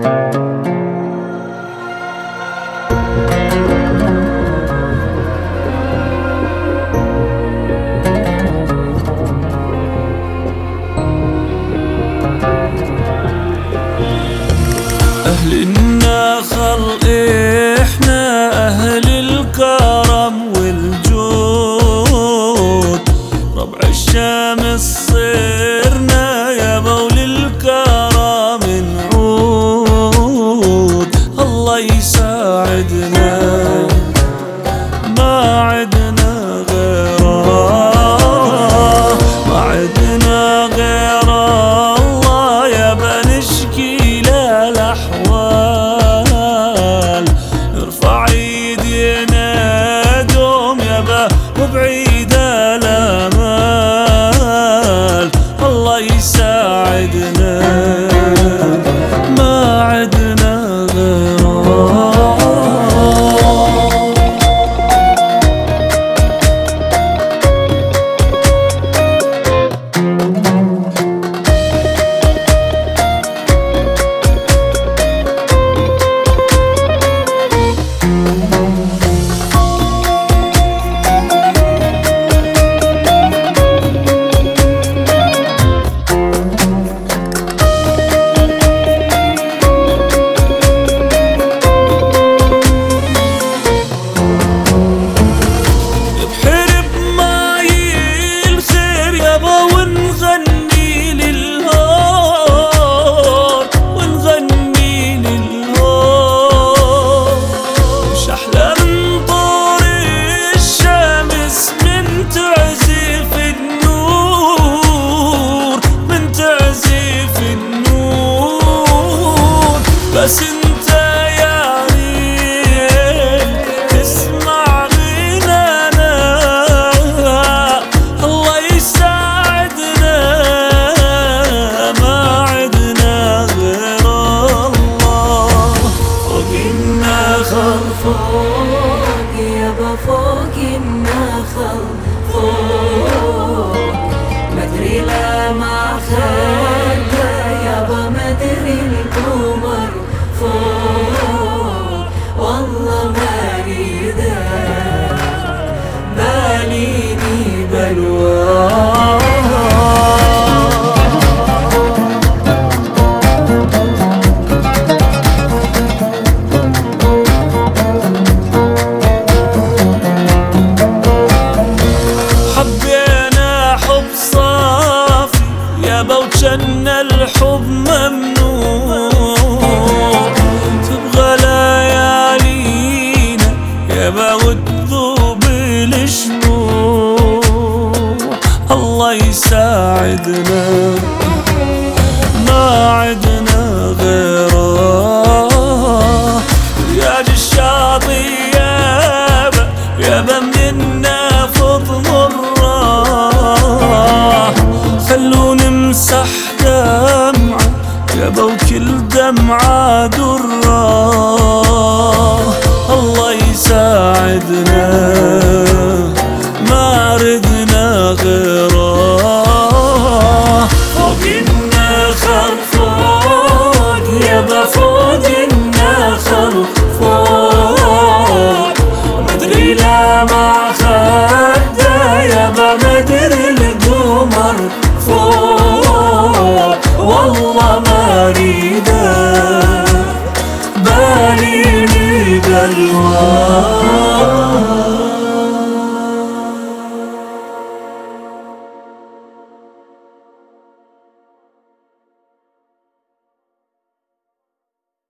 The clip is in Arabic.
أهل النخل إحنا أهل الكرم والجود، ربع الشمس صرنا يابا وللكرم نعود. الله يساعدنا ما عدنا غيره، ما عدنا غيره الله يابا نشكي له الأحوال. نرفع ايدينا دوم يابا وبعيد الامال. الله يساعدنا ما عدنا غيره. بس انت يا ريت تسمع غنانا، الله يساعدنا ما عدنا غير الله. فوق النخل فوق يابا فوق النخل فوق، مدري لا ما خلى يابا مدري القمر فوق. والله ما اريده باليني بلوى. حبينا حب صافي يابا وجنى الحب ممنوع، تبغى ليالينا يابا وتذوب الشموع. الله يساعدنا ما عدنا غيره. رياض الشاطئ يابا منا فض مره، خلو نمسح دمعة يابا وكل دمعة درة. الله يساعدنا ما ردنا غيره. فوق النخل فوق يابا فوق النخل فوق، مدري لا ما خده يابا مدري القمر فوق. والله ما اريده باليني بلوى.